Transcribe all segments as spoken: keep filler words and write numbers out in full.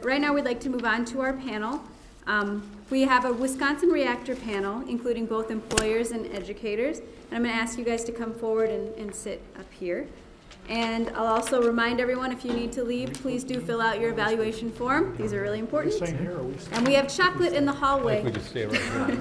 but right now we'd like to move on to our panel. Um, we have a Wisconsin Reactor panel, including both employers and educators. And I'm going to ask you guys to come forward and, and sit up here. And I'll also remind everyone, if you need to leave, please do fill out your evaluation form. These are really important. And we have chocolate in the hallway. We just stay right here.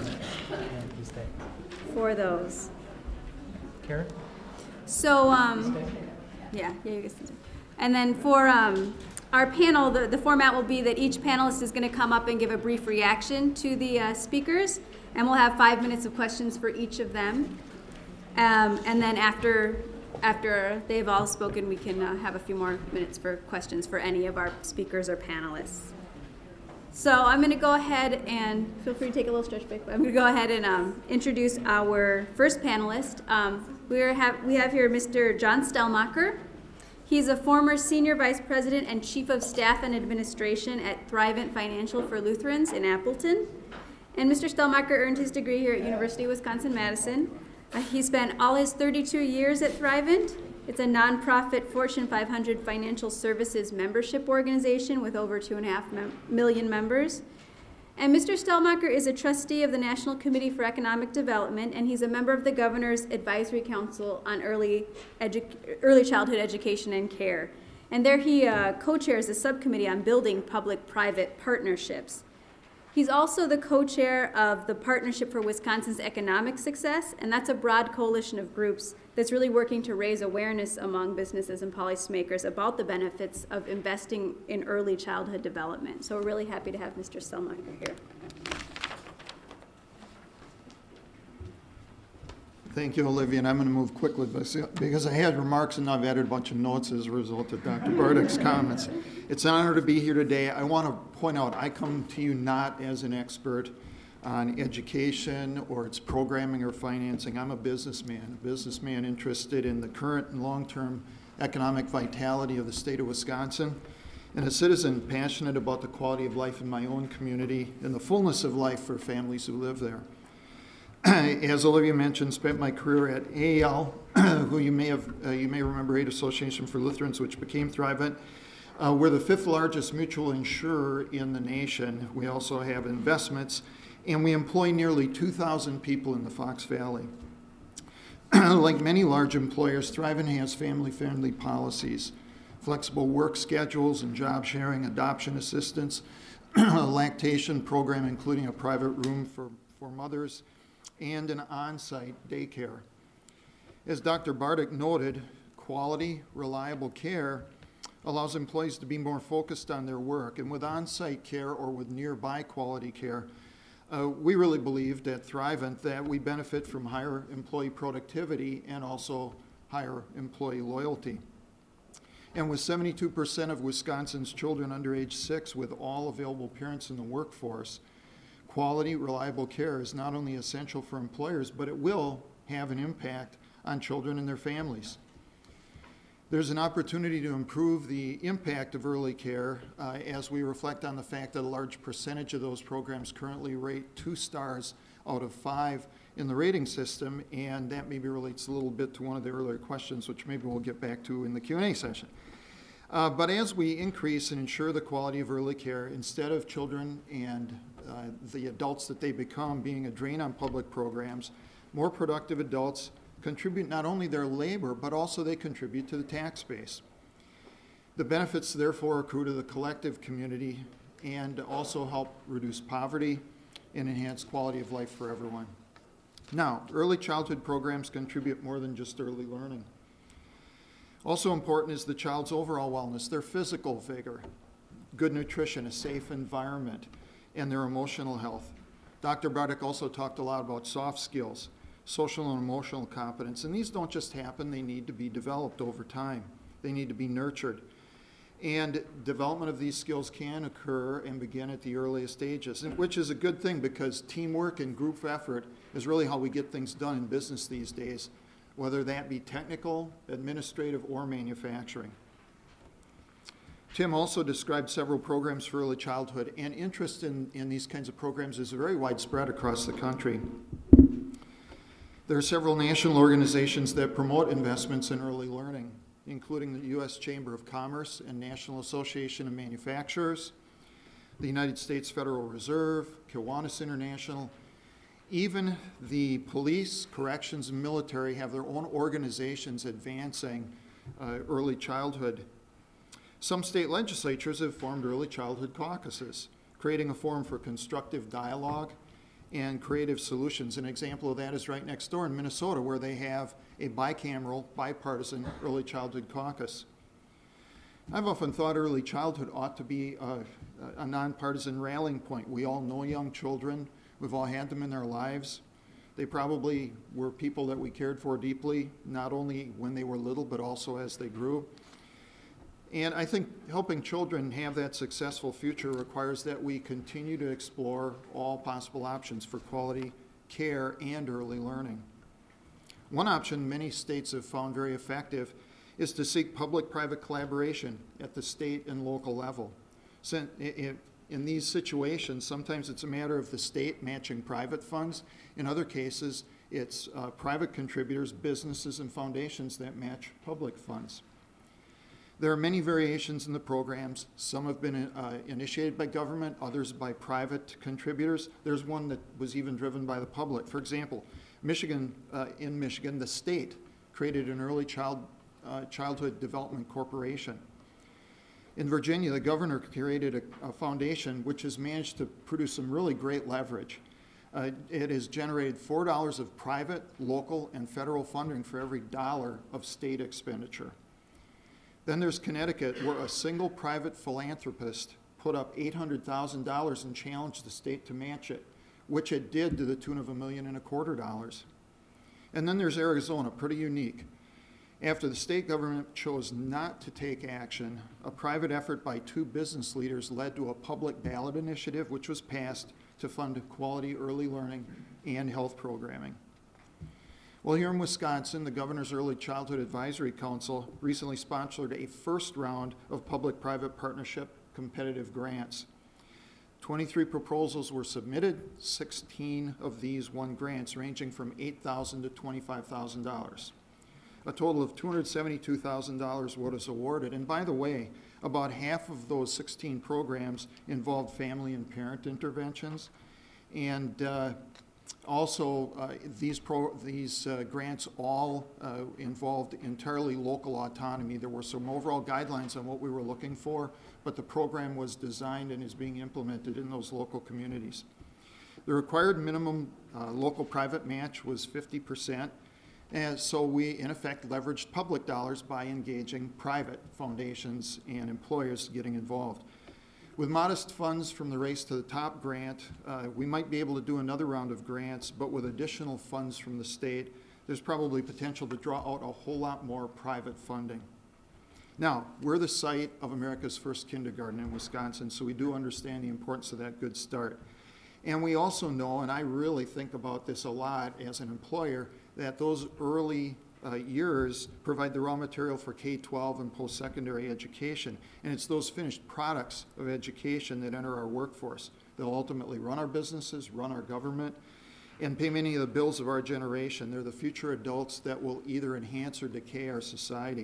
For those. Karen? So, um, yeah, yeah, you guys can. And then for um, our panel, the, the format will be that each panelist is going to come up and give a brief reaction to the uh, speakers, and we'll have five minutes of questions for each of them. Um, and then after after they've all spoken, we can uh, have a few more minutes for questions for any of our speakers or panelists. So I'm going to go ahead and, feel free to take a little stretch break, but I'm going to go ahead and um, introduce our first panelist. Um, we, are have, we have here Mister John Stellmacher. He's a former Senior Vice President and Chief of Staff and Administration at Thrivent Financial for Lutherans in Appleton. And Mister Stellmacher earned his degree here at University of Wisconsin-Madison. Uh, he spent all his thirty-two years at Thrivent. It's a nonprofit Fortune five hundred financial services membership organization with over two and a half mem- million members. And Mister Stellmacher is a trustee of the National Committee for Economic Development, and he's a member of the Governor's Advisory Council on Early, Edu- Early Childhood Education and Care. And there he uh, co-chairs a subcommittee on building public-private partnerships. He's also the co-chair of the Partnership for Wisconsin's Economic Success, and that's a broad coalition of groups that's really working to raise awareness among businesses and policymakers about the benefits of investing in early childhood development. So we're really happy to have Mister Stellmacher here. Thank you, Olivia, and I'm going to move quickly because I had remarks and now I've added a bunch of notes as a result of Doctor Bartik's comments. It's an honor to be here today. I want to point out I come to you not as an expert on education or its programming or financing. I'm a businessman, a businessman interested in the current and long-term economic vitality of the state of Wisconsin, and a citizen passionate about the quality of life in my own community and the fullness of life for families who live there. As Olivia mentioned, spent my career at A A L, who you may have uh, you may remember, Aid Association for Lutherans, which became Thrivent. Uh, we're the fifth largest mutual insurer in the nation. We also have investments, and we employ nearly two thousand people in the Fox Valley. Like many large employers, Thrivent has family-friendly policies, flexible work schedules and job sharing, adoption assistance, a lactation program including a private room for, for mothers, and an on-site daycare. As Doctor Bartik noted, quality, reliable care allows employees to be more focused on their work. And with on-site care or with nearby quality care, uh, we really believed at Thrivent that we benefit from higher employee productivity and also higher employee loyalty. And with seventy-two percent of Wisconsin's children under age six with all available parents in the workforce, quality, reliable care is not only essential for employers, but it will have an impact on children and their families. There's an opportunity to improve the impact of early care uh, as we reflect on the fact that a large percentage of those programs currently rate two stars out of five in the rating system, and that maybe relates a little bit to one of the earlier questions, which maybe we'll get back to in the Q and A session. Uh, but as we increase and ensure the quality of early care, instead of children and uh, the adults that they become being a drain on public programs, more productive adults contribute not only their labor, but also they contribute to the tax base. The benefits therefore accrue to the collective community and also help reduce poverty and enhance quality of life for everyone. Now, early childhood programs contribute more than just early learning. Also important is the child's overall wellness, their physical vigor, good nutrition, a safe environment, and their emotional health. Doctor Bartik also talked a lot about soft skills, social and emotional competence, and these don't just happen, they need to be developed over time. They need to be nurtured. And development of these skills can occur and begin at the earliest stages, which is a good thing because teamwork and group effort is really how we get things done in business these days, whether that be technical, administrative, or manufacturing. Tim also described several programs for early childhood, and interest in, in these kinds of programs is very widespread across the country. There are several national organizations that promote investments in early learning, including the U S Chamber of Commerce and National Association of Manufacturers, the United States Federal Reserve, Kiwanis International, even the police, corrections, and military have their own organizations advancing uh, early childhood. Some state legislatures have formed early childhood caucuses, creating a forum for constructive dialogue and creative solutions. An example of that is right next door in Minnesota, where they have a bicameral, bipartisan early childhood caucus. I've often thought early childhood ought to be a, a nonpartisan rallying point. We all know young children. We've all had them in our lives. They probably were people that we cared for deeply, not only when they were little, but also as they grew. And I think helping children have that successful future requires that we continue to explore all possible options for quality care and early learning. One option many states have found very effective is to seek public-private collaboration at the state and local level. So in, in these situations, sometimes it's a matter of the state matching private funds. In other cases, it's uh, private contributors, businesses, and foundations that match public funds. There are many variations in the programs. Some have been uh, initiated by government, others by private contributors. There's one that was even driven by the public. For example, Michigan, uh, in Michigan, the state created an early child, uh, childhood development corporation. In Virginia, the governor created a, a foundation which has managed to produce some really great leverage. Uh, it has generated four dollars of private, local, and federal funding for every dollar of state expenditure. Then there's Connecticut, where a single private philanthropist put up eight hundred thousand dollars and challenged the state to match it, which it did to the tune of a million and a quarter dollars. And then there's Arizona, pretty unique. After the state government chose not to take action, a private effort by two business leaders led to a public ballot initiative, which was passed to fund quality early learning and health programming. Well, here in Wisconsin, the Governor's Early Childhood Advisory Council recently sponsored a first round of public-private partnership competitive grants. twenty-three proposals were submitted. sixteen of these won grants ranging from eight thousand dollars to twenty-five thousand dollars. A total of two hundred seventy-two thousand dollars was awarded. And by the way, about half of those sixteen programs involved family and parent interventions. And uh, Also, uh, these, pro, these uh, grants all uh, involved entirely local autonomy. There were some overall guidelines on what we were looking for, but the program was designed and is being implemented in those local communities. The required minimum uh, local private match was fifty percent, and so we, in effect, leveraged public dollars by engaging private foundations and employers getting involved. With modest funds from the Race to the Top grant, uh, we might be able to do another round of grants, but with additional funds from the state, there's probably potential to draw out a whole lot more private funding. Now, we're the site of America's first kindergarten in Wisconsin, so we do understand the importance of that good start. And we also know, and I really think about this a lot as an employer, that those early Uh, years provide the raw material for K twelve and post-secondary education. And it's those finished products of education that enter our workforce. They'll ultimately run our businesses, run our government, and pay many of the bills of our generation. They're the future adults that will either enhance or decay our society.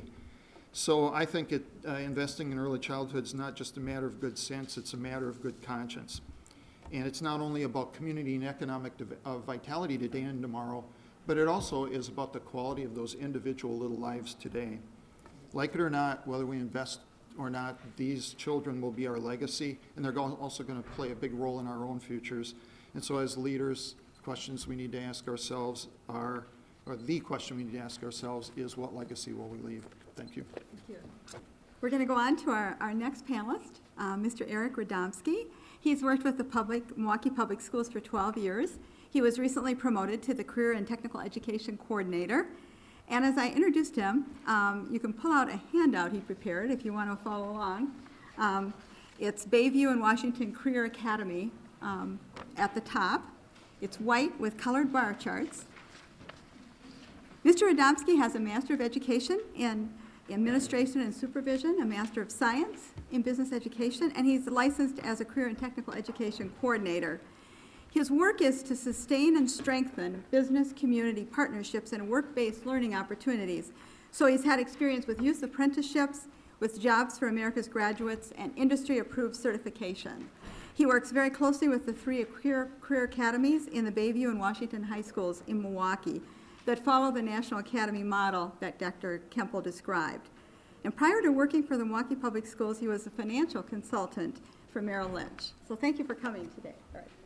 So I think it, uh, investing in early childhood is not just a matter of good sense, it's a matter of good conscience. And it's not only about community and economic div- uh, vitality today and tomorrow, but it also is about the quality of those individual little lives today. Like it or not, whether we invest or not, these children will be our legacy, and they're go- also going to play a big role in our own futures. And so as leaders, questions we need to ask ourselves are, or the question we need to ask ourselves is, what legacy will we leave? Thank you. Thank you. We're going to go on to our, our next panelist, uh, Mister Eric Radomski. He's worked with the public Milwaukee Public Schools for twelve years. He was recently promoted to the Career and Technical Education Coordinator. And as I introduced him, um, you can pull out a handout he prepared if you want to follow along. Um, it's Bayview and Washington Career Academy um, at the top. It's white with colored bar charts. Mister Radomski has a Master of Education in Administration and Supervision, a Master of Science in Business Education, and he's licensed as a Career and Technical Education Coordinator. His work is to sustain and strengthen business-community partnerships and work-based learning opportunities. So he's had experience with youth apprenticeships, with Jobs for America's graduates and industry-approved certification. He works very closely with the three career, career academies in the Bayview and Washington high schools in Milwaukee that follow the National Academy model that Doctor Kempel described. And prior to working for the Milwaukee Public Schools, he was a financial consultant for Merrill Lynch. So thank you for coming today. All right.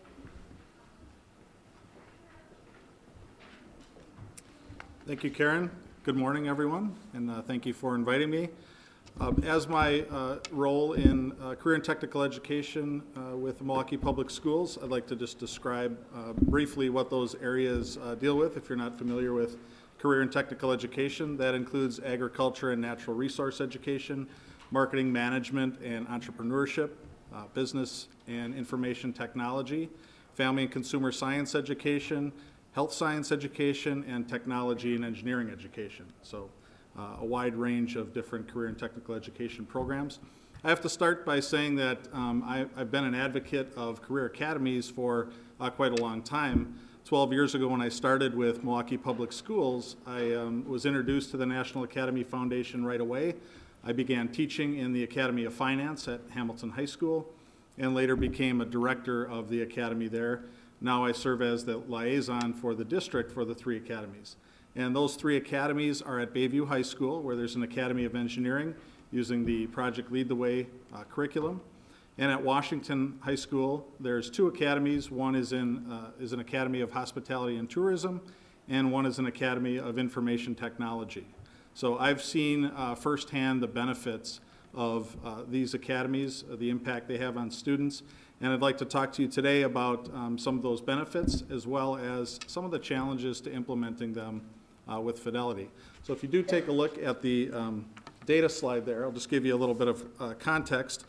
Thank you, Karen. Good morning, everyone, and uh, thank you for inviting me. Uh, as my uh, role in uh, career and technical education uh, with the Milwaukee Public Schools, I'd like to just describe uh, briefly what those areas uh, deal with. If you're not familiar with career and technical education, that includes agriculture and natural resource education, marketing management and entrepreneurship, uh, business and information technology, family and consumer science education, health science education, and technology and engineering education. So uh, a wide range of different career and technical education programs. I have to start by saying that um, I, I've been an advocate of career academies for uh, quite a long time. twelve years ago when I started with Milwaukee Public Schools, I um, was introduced to the National Academy Foundation right away. I began teaching in the Academy of Finance at Hamilton High School and later became a director of the academy there. Now I serve as the liaison for the district for the three academies. And those three academies are at Bayview High School, where there's an Academy of Engineering using the Project Lead the Way uh, curriculum. And at Washington High School, there's two academies. One is in uh, is an Academy of Hospitality and Tourism, and one is an Academy of Information Technology. So I've seen uh, firsthand the benefits of uh, these academies, uh, the impact they have on students. And I'd like to talk to you today about um, some of those benefits, as well as some of the challenges to implementing them uh, with fidelity. So if you do take a look at the um, data slide there, I'll just give you a little bit of uh, context.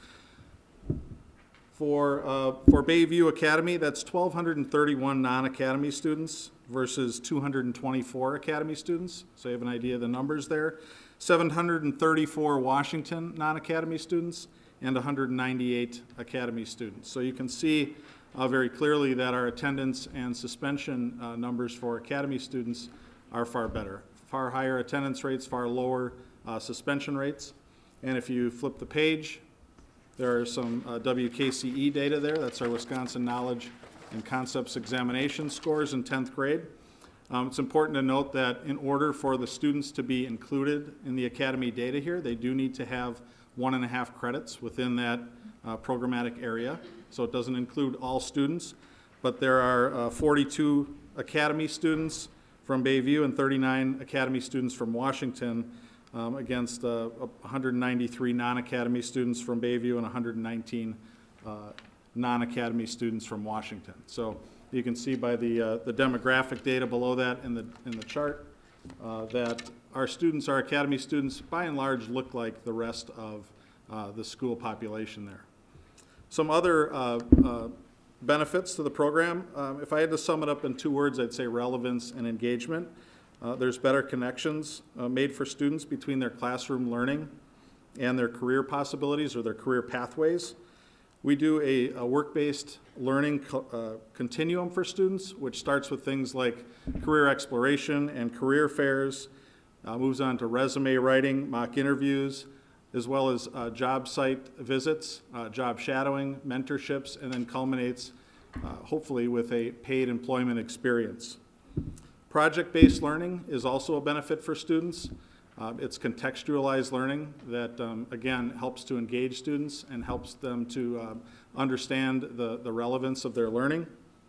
For, uh, for Bayview Academy, that's one thousand two hundred thirty-one non-academy students versus two hundred twenty-four academy students. So you have an idea of the numbers there. seven hundred thirty-four Washington non-academy students and one hundred ninety-eight academy students. So you can see uh, very clearly that our attendance and suspension uh, numbers for academy students are far better. Far higher attendance rates, far lower uh, suspension rates. And if you flip the page, there are some uh, W K C E data there. That's our Wisconsin Knowledge and Concepts Examination scores in tenth grade. Um, it's important to note that in order for the students to be included in the academy data here, they do need to have one and a half credits within that uh, programmatic area. So it doesn't include all students, but there are uh, forty-two academy students from Bayview and thirty-nine academy students from Washington um, against uh, one hundred ninety-three non-academy students from Bayview and one hundred nineteen uh, non-academy students from Washington. So you can see by the, uh, the demographic data below that in the, in the chart uh, that our students, our academy students, by and large look like the rest of uh, the school population there. Some other uh, uh, benefits to the program, um, if I had to sum it up in two words, I'd say relevance and engagement. Uh, there's better connections uh, made for students between their classroom learning and their career possibilities or their career pathways. We do a, a work-based learning co- uh, continuum for students, which starts with things like career exploration and career fairs, uh, moves on to resume writing, mock interviews, as well as uh, job site visits, uh, job shadowing, mentorships, and then culminates uh, hopefully with a paid employment experience. Project-based learning is also a benefit for students. Uh, it's contextualized learning that, um, again, helps to engage students and helps them to uh, understand the, the relevance of their learning.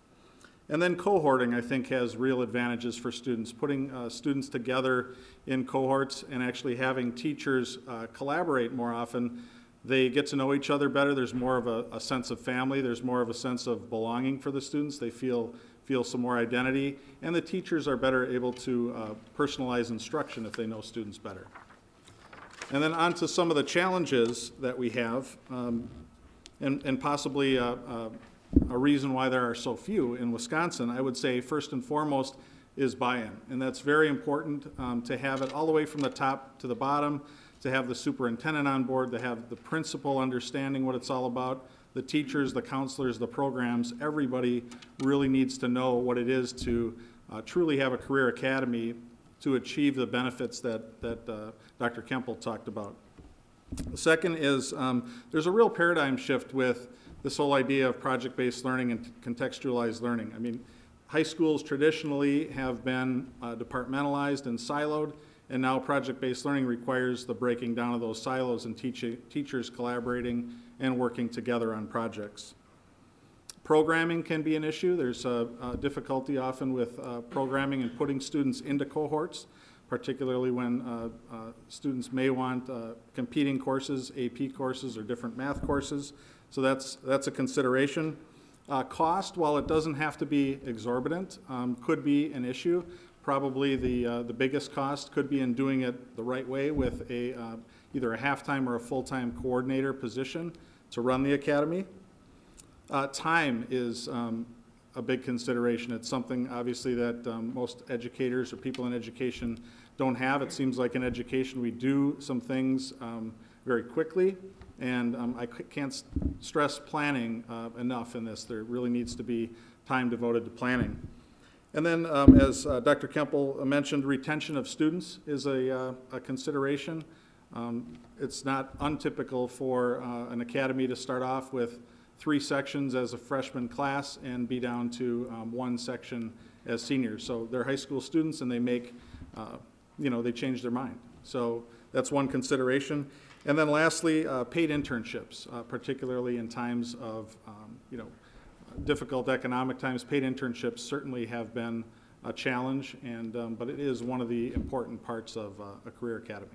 And then cohorting, I think, has real advantages for students. Putting uh, students together in cohorts and actually having teachers uh, collaborate more often, they get to know each other better. There's more of a, a sense of family. There's more of a sense of belonging for the students. They feel feel some more identity, and the teachers are better able to uh, personalize instruction if they know students better. And then on to some of the challenges that we have, um, and, and possibly uh, uh, a reason why there are so few in Wisconsin. I would say first and foremost is buy-in, and that's very important um, to have it all the way from the top to the bottom, to have the superintendent on board, to have the principal understanding what it's all about, the teachers, the counselors, the programs. Everybody really needs to know what it is to uh, truly have a career academy to achieve the benefits that, that uh, Doctor Kempel talked about. The second is um, there's a real paradigm shift with this whole idea of project-based learning and contextualized learning. I mean, high schools traditionally have been uh, departmentalized and siloed, and now project-based learning requires the breaking down of those silos and teach teachers collaborating and working together on projects. Programming can be an issue. There's a, a difficulty often with uh, programming and putting students into cohorts, particularly when uh, uh, students may want uh, competing courses, A P courses, or different math courses. So that's, that's a consideration. Uh, cost, while it doesn't have to be exorbitant, um, could be an issue. Probably the, uh, the biggest cost could be in doing it the right way with a, uh, either a half-time or a full-time coordinator position to run the academy. Uh, time is um, a big consideration. It's something, obviously, that um, most educators or people in education don't have. It seems like in education we do some things um, very quickly, and um, I c- can't s- stress planning uh, enough in this. There really needs to be time devoted to planning. And then, um, as uh, Doctor Kempel mentioned, retention of students is a, uh, a consideration. Um, it's not untypical for uh, an academy to start off with three sections as a freshman class and be down to um, one section as seniors. So they're high school students and they make, uh, you know, they change their mind. So that's one consideration. And then lastly, uh, paid internships, uh, particularly in times of, um, you know, difficult economic times. Paid internships certainly have been a challenge, and um, but it is one of the important parts of uh, a career academy.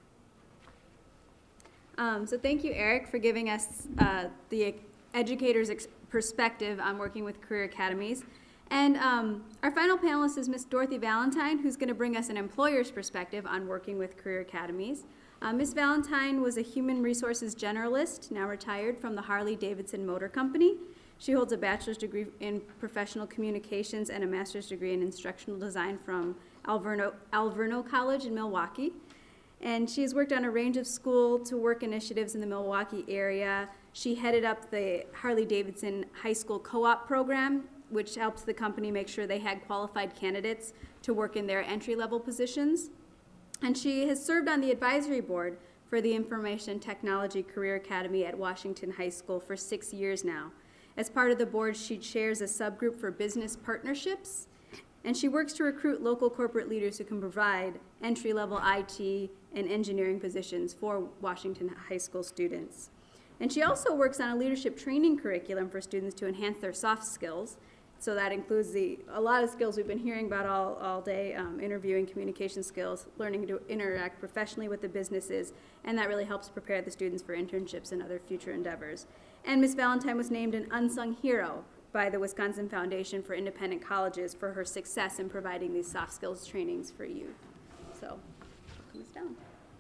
Um, so thank you, Eric, for giving us uh, the educator's ex- perspective on working with career academies. And um, our final panelist is Miss Dorothy Valentine, who's going to bring us an employer's perspective on working with career academies. Uh, Miz Valentine was a human resources generalist, now retired from the Harley-Davidson Motor Company. She holds a bachelor's degree in professional communications and a master's degree in instructional design from Alverno, Alverno College in Milwaukee. And she has worked on a range of school-to-work initiatives in the Milwaukee area. She headed up the Harley-Davidson High School Co-op program, which helps the company make sure they had qualified candidates to work in their entry-level positions. And she has served on the advisory board for the Information Technology Career Academy at Washington High School for six years now. As part of the board, she chairs a subgroup for business partnerships, and she works to recruit local corporate leaders who can provide entry-level I T and engineering positions for Washington High School students. And she also works on a leadership training curriculum for students to enhance their soft skills. So that includes the a lot of skills we've been hearing about all, all day, um, interviewing, communication skills, learning to interact professionally with the businesses, and that really helps prepare the students for internships and other future endeavors. And Miz Valentine was named an unsung hero by the Wisconsin Foundation for Independent Colleges for her success in providing these soft skills trainings for youth. So, welcome us down.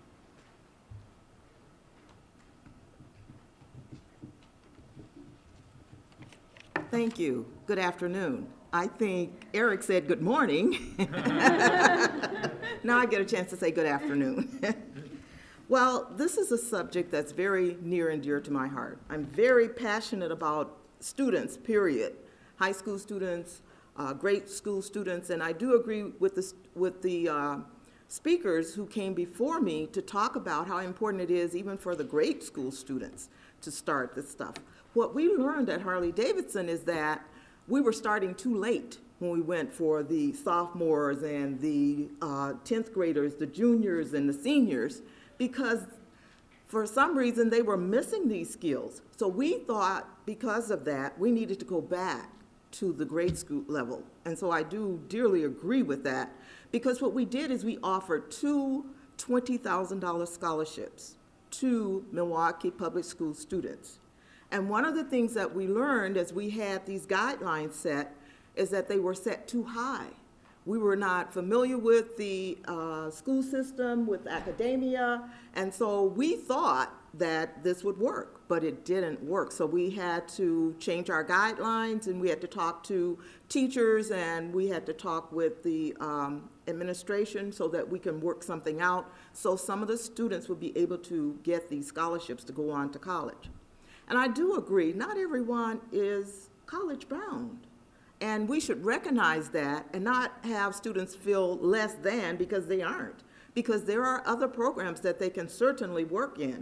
Thank you. Good afternoon. I think Eric said good morning. Now I get a chance to say good afternoon. Well, this is a subject that's very near and dear to my heart. I'm very passionate about students, period. High school students, uh, grade school students, and I do agree with the, with the uh, speakers who came before me to talk about how important it is even for the grade school students to start this stuff. What we learned at Harley-Davidson is that we were starting too late when we went for the sophomores and the uh, tenth graders, the juniors and the seniors, because for some reason they were missing these skills. So we thought because of that, we needed to go back to the grade school level. And so I do dearly agree with that, because what we did is we offered two twenty thousand dollars scholarships to Milwaukee public school students. And one of the things that we learned as we had these guidelines set is that they were set too high. We were not familiar with the uh, school system, with academia, and so we thought that this would work, but it didn't work. So we had to change our guidelines, and we had to talk to teachers, and we had to talk with the um, administration so that we can work something out, so some of the students would be able to get these scholarships to go on to college. And I do agree, not everyone is college bound. And we should recognize that and not have students feel less than because they aren't. Because there are other programs that they can certainly work in.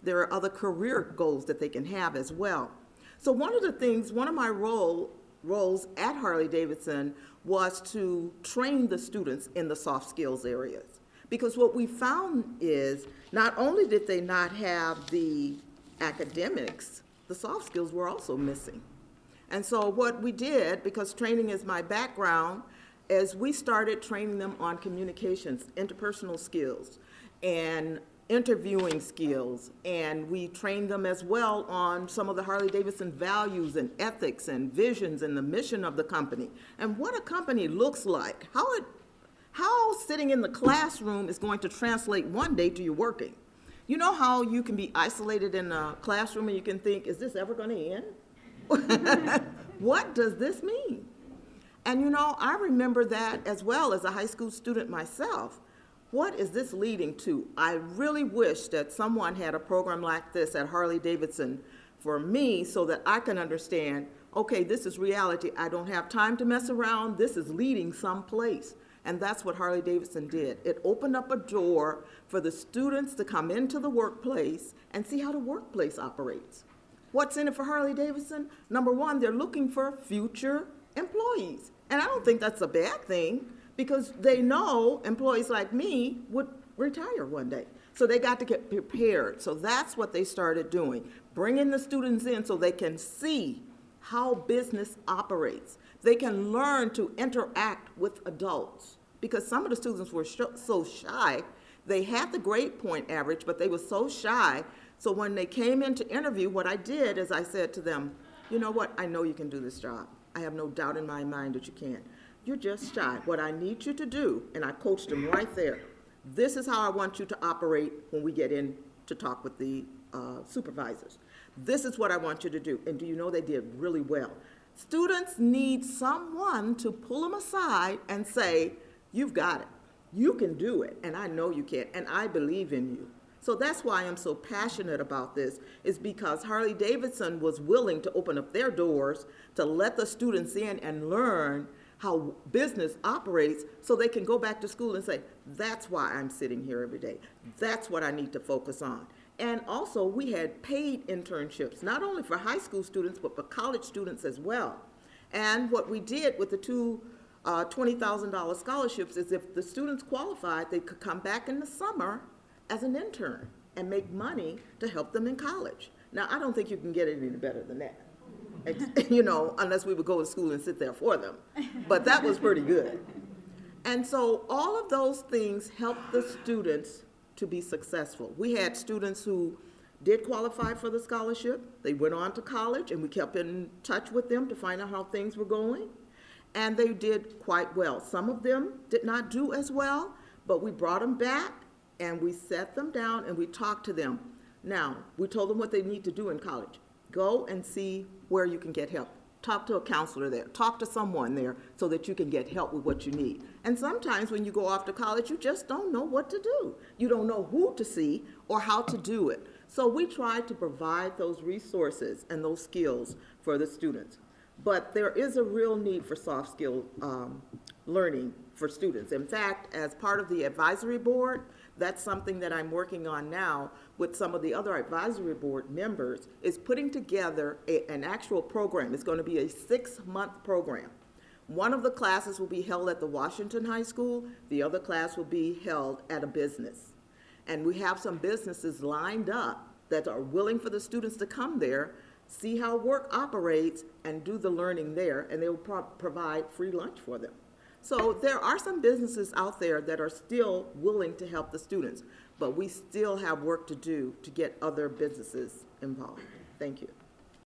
there are other career goals that they can have as well. So one of the things, one of my role, roles at Harley-Davidson was to train the students in the soft skills areas. Because what we found is not only did they not have the academics, the soft skills were also missing. And so what we did, because training is my background, is we started training them on communications, interpersonal skills, and interviewing skills, and we trained them as well on some of the Harley-Davidson values and ethics and visions and the mission of the company, and what a company looks like, how it, how sitting in the classroom is going to translate one day to you working. You know how you can be isolated in a classroom and you can think, is this ever going to end? What does this mean? And you know, I remember that as well as a high school student myself. What is this leading to? I really wish that someone had a program like this at Harley-Davidson for me so that I can understand, okay, this is reality. I don't have time to mess around. This is leading someplace. And that's what Harley-Davidson did. It opened up a door for the students to come into the workplace and see how the workplace operates. What's in it for Harley-Davidson? Number one, they're looking for future employees. And I don't think that's a bad thing, because they know employees like me would retire one day. So they got to get prepared. So that's what they started doing, bringing the students in so they can see how business operates. They can learn to interact with adults, because some of the students were sh- so shy. They had the grade point average, but they were so shy. So when they came in to interview, what I did is I said to them, you know what, I know you can do this job. I have no doubt in my mind that you can. You're just shy. What I need you to do, and I coached them right there, this is how I want you to operate when we get in to talk with the uh, supervisors. This is what I want you to do. And do you know they did really well? Students need someone to pull them aside and say, you've got it. You can do it, and I know you can, and I believe in you. So that's why I'm so passionate about this, is because Harley-Davidson was willing to open up their doors to let the students in and learn how business operates so they can go back to school and say, that's why I'm sitting here every day. That's what I need to focus on. And also, we had paid internships, not only for high school students, but for college students as well. And what we did with the two uh, twenty thousand dollars scholarships is if the students qualified, they could come back in the summer as an intern and make money to help them in college. Now, I don't think you can get it any better than that. You know, unless we would go to school and sit there for them. But that was pretty good. And so all of those things helped the students to be successful. We had students who did qualify for the scholarship. They went on to college, and we kept in touch with them to find out how things were going. And they did quite well. Some of them did not do as well, but we brought them back, and we sat them down, and we talked to them. Now, we told them what they need to do in college. Go and see where you can get help. Talk to a counselor there. Talk to someone there so that you can get help with what you need. And sometimes when you go off to college, you just don't know what to do. You don't know who to see or how to do it. So we try to provide those resources and those skills for the students. But there is a real need for soft skill um, learning for students. In fact, as part of the advisory board, that's something that I'm working on now with some of the other advisory board members, is putting together a, an actual program. It's going to be a six-month program. One of the classes will be held at the Washington High School. The other class will be held at a business. And we have some businesses lined up that are willing for the students to come there, see how work operates, and do the learning there, and they will pro- provide free lunch for them. So there are some businesses out there that are still willing to help the students, but we still have work to do to get other businesses involved. Thank you.